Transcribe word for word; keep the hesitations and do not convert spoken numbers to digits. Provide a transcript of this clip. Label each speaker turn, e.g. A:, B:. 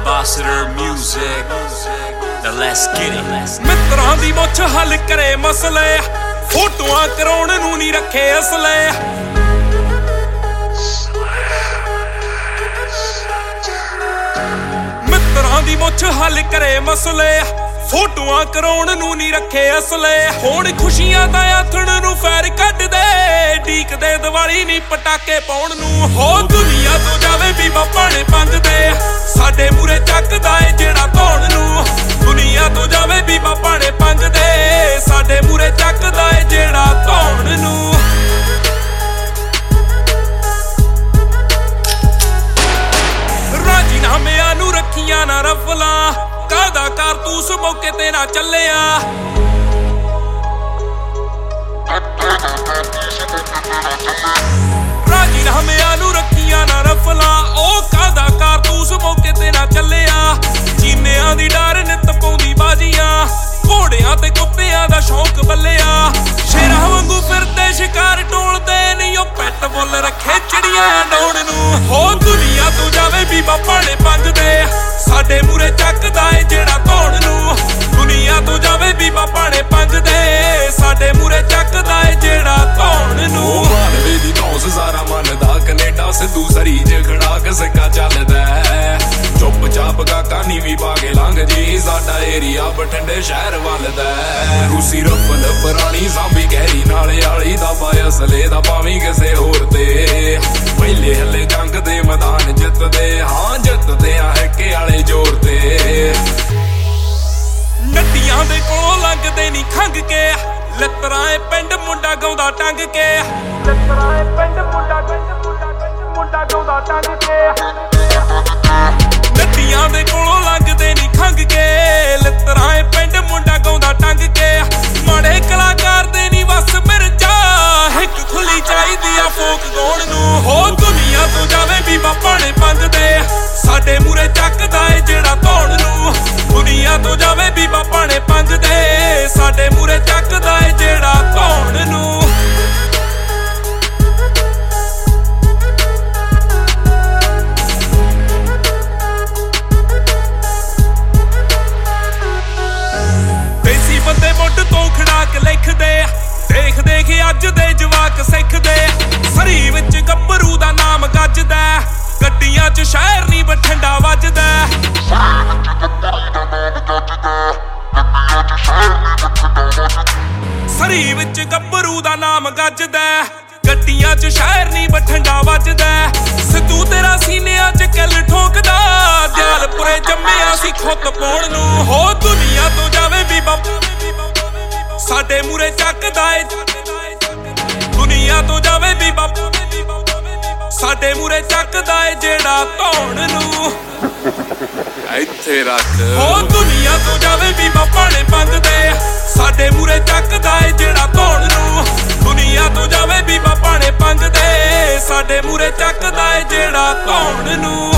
A: Ambassador Music. Now let's get it.
B: ਮਿੱਤਰਾਂ ਦੀ ਮੁੱਛ ਹੱਲ ਕਰੇ ਮਸਲੇ, ਫੋਟੋਆਂ ਕਰਾਉਣ ਨੂੰ ਨਹੀਂ ਰੱਖੇ ਅਸਲੇ। ਮਿੱਤਰਾਂ ਦੀ ਮੁੱਛ ਹੱਲ ਕਰੇ ਮਸਲੇ, ਫੋਟੋਆਂ ਕਰਾਉਣ ਨੂੰ ਨਹੀਂ ਰੱਖੇ ਅਸਲੇ। ਹੁਣ ਖੁਸ਼ੀਆਂ ਦਾ ਆਥਣ ਨੂੰ ਫੈਰ ਕੱਢਦੇ, ਢੀਕਦੇ ਦੀਵਾਲੀ ਨਹੀਂ ਪਟਾਕੇ ਪਾਉਣ ਨੂੰ। ਹੋ ਦੁਨੀਆ ਤੋਂ ਜਾਵੇ ਬੀਬਾ ਭਾਣੇ ਪੰਗਦੇ, ਸਾਡੇ ਮੂਰੇ ਚੱਕਦਾ ਏ ਜਿਹੜਾ ਧੌਣ ਨੂੰ। ਦੁਨੀਆ ਤੋਂ ਜਾਵੇ ਬੀਬਾ ਭਾਣੇ ਪੰਗਦੇ, ਸਾਡੇ ਮੂਰੇ ਚੱਕਦਾ ਏ ਜਿਹੜਾ ਧੌਣ ਨੂੰ। ਰਾਜੀਨਾਮਿਆਂ ਨੂੰ ਰੱਖੀਆਂ ਨਾ ਰਫਲਾਂ, ਕਾਹਦਾ ਕਾਰਤੂਸ ਮੌਕੇ ਤੇ ਨਾ ਚੱਲਿਆ। ਰਾਜੀਨਾਮਿਆਂ ਨੂੰ ਰੱਖੀਆਂ ਨਾ ਰਫਲਾਂ, ਉਹ ਕਾਹਦਾ ਕਾਰਤੂਸ ਮੌਕੇ ਤੇ ਨਾ ਚੱਲਿਆ। ਚੀਮਿਆਂ ਦੀ ਡਰ ਨਿੱਤ ਪਾਉਂਦੀ ਬਾਜੀਆਂ, ਘੋੜਿਆਂ ਤੇ ਕੁੱਤਿਆਂ ਦਾ ਸ਼ੌਂਕ ਬੱਲਿਆ। ਸ਼ੇਰਾਂ ਵਾਂਗੂ ਫਿਰਦੇ ਸ਼ਿਕਾਰ ਟੋਲਦੇ ਨਹੀਂ, ਉਹ ਪੈਟ ਬੁੱਲ ਰੱਖੇ ਚਿੜੀਆਂ ਡਾਉਣ ਨੂੰ। ਹੋ ਦੁਨੀਆ ਤੋਂ ਜਾਵੇ ਬੀਬਾ ਭਾਣੇ ਪੰਗਦੇ, ਸਾਡੇ ਮੂਰੇ ਚੱਕਦਾ ਏ ਜਿਹੜਾ ਧੌਣ ਨੂੰ। ਦੁਨੀਆ ਤੋਂ ਜਾਵੇ ਬੀਬਾ ਭਾਣੇ ਪੰਗਦੇ, ਸਾਡੇ ਮੂਰੇ ਚੱਕਦਾ ਏ ਜਿਹੜਾ ਧੌਣ ਨੂੰ।
C: ਮਾਲਵੇ ਦੀ ਧੌਂਸ ਸਾਰਾ ਮੰਨਦਾ, ਕਨੇਡਾ ਸਿੱਧੂ ਸਰੀ ਚ ਖੜਾ ਕਸਕਾ ਚੱਲਦਾ। ਚੁੱਪ ਚਾਪ ਕਾਕਾ ਨੀਵੀਂ ਪਾ ਕੇ ਲੰਘ ਜੀ, ਸਾਡਾ ਏਰੀਆ ਬਠਿੰਡੇ ਸ਼ਹਿਰ ਵੱਲਦਾ। ਰੂਸੀ ਰਫਲ ਪੁਰਾਣੀ ਸਾਂਭੀ ਗਹਿਰੀ ਨਾਲੇ ਵਾਲੀ ਦਾ ਪਾਇਆ ਅਸਲੇ ਦਾ ਭਾਵੇਂ ਕਿਸੇ ਹੋਰ ਤੇ। ਪਹਿਲੇ ਹੱਲੇ ਜੰਗ ਦੇ ਮੈਦਾਨ ਜਿੱਤਦੇ, ਹਾਂ ਜਿੱਤਦੇ ਆ ਹੈਕੇ ਵਾਲੇ ਜ਼ੋਰ ਤੇ।
B: ਨੱਡੀਆਂ ਦੇ ਕੋਲੋਂ ਲੰਘਦੇ ਨਹੀਂ ਖੰਘ ਕੇ, ਲੱਤਰਾਂ ਏ ਪਿੰਡ ਮੁੰਡਾ ਗਾਉਂਦਾ ਟੰਗ ਕੇ। ਲੱਤਰਾਂ ਏ ਪਿੰਡ ਮੁੰਡਾ ਮੁੰਡਾ ਗਾਉਂਦਾ ਟੰਗ ਕੇ। ਨੱਡੀਆਂ ਦੇ ਕੋਲੋਂ ਲੰਘਦੇ ਨਹੀਂ ਖੰਘ ਕੇ, ਲੱਤਰਾਂ ਏ ਪਿੰਡ ਮੁੰਡਾ ਗਾਉਂਦਾ ਟੰਗ ਕੇ। ਮਾੜੇ ਕਲਾਕਾਰ ਦੇ ਨਹੀਂ ਵਸ ਮਿਰਜਾ, ਹਿੱਕ ਖੁੱਲੀ ਚਾਹੀਦੀ ਆ ਫੋਕ ਗਾਉਣ ਨੂੰ। ਹੋ ਦੁਨੀਆ ਤੋਂ ਜਾਵੇ ਬੀਬਾ ਭਾਣੇ ਪੰਗਦੇ, ਸਾਡੇ ਮੂਰੇ ਚੱਕਦਾ ਏ ਜਿਹੜਾ ਧੌਣ ਨੂੰ। ਦੁਨੀਆ ਤੋਂ ਜਾਵੇ ਬੀਬਾ ਭਾਣੇ ਪੰਗਦੇ, ਸਾਡੇ ਮੂਰੇ ਚੱਕਦਾ ਏ ਜਿਹੜਾ ਧੌਣ ਨੂੰ। ਦੇਸੀ ਬੰਦੇ ਮੁੱਢ ਤੋਂ ਖੜਾਕ ਲਿਖਦੇ, ਦੇਖ ਦੇਖ ਅੱਜ ਦੇ ਜਵਾਕ ਸਿੱਖਦੇ। ਸਰੀ ਵਿੱਚ ਗੱਭਰੂ ਦਾ ਨਾਮ ਗੱਜਦਾ, ਗੱਡੀਆਂ ਚ ਸ਼ਹਿਰ ਨੀ ਬਠਿੰਡਾ ਵੱਜਦਾ। ਸਰੀ ਵਿੱਚ ਗੱਭਰੂ ਦਾ ਨਾਮ ਗੱਜਦਾ, ਗੱਡੀਆਂ ਚ ਸ਼ਹਿਰ ਨੀ ਬਠਿੰਡਾ ਵੱਜਦਾ। ਸਿੱਧੂ ਤੇਰਾ ਸੀਨਿਆਂ ਚ ਕਿੱਲ ਠੋਕਦਾ, ਦਿਆਲਪੁਰੇ ਜੰਮਿਆ ਸੀ ਖੁੱਤ ਪਾਉਣ ਨੂੰ। ਹੋ ਦੁਨੀਆ ਤੋਂ ਜਾਵੇ ਬੀਬਾ ਸਾਡੇ ਮੂਰੇ ਚੱਕਦਾ ਏ, ਦੁਨੀਆ ਤੋਂ ਜਾਵੇ ਬੀਬਾ ਸਾਡੇ ਮੂਰੇ ਚੱਕਦਾ ਏ ਜਿਹੜਾ ਧੌਣ ਨੂੰ।
C: ਇੱਥੇ ਰੱਖ।
B: ਹੋ ਦੁਨੀਆ ਤੋਂ ਜਾਵੇ ਬੀਬਾ ਭਾਣੇ ਪੰਗਦੇ, ਸਾਡੇ ਮੂਰੇ ਚੱਕਦਾ ਏ ਜਿਹੜਾ ਧੌਣ ਨੂੰ। ਦੁਨੀਆ ਤੋਂ ਜਾਵੇ ਬੀਬਾ ਭਾਣੇ ਪੰਗਦੇ, ਸਾਡੇ ਮੂਰੇ ਚੱਕਦਾ ਏ ਜਿਹੜਾ ਧੌਣ ਨੂੰ।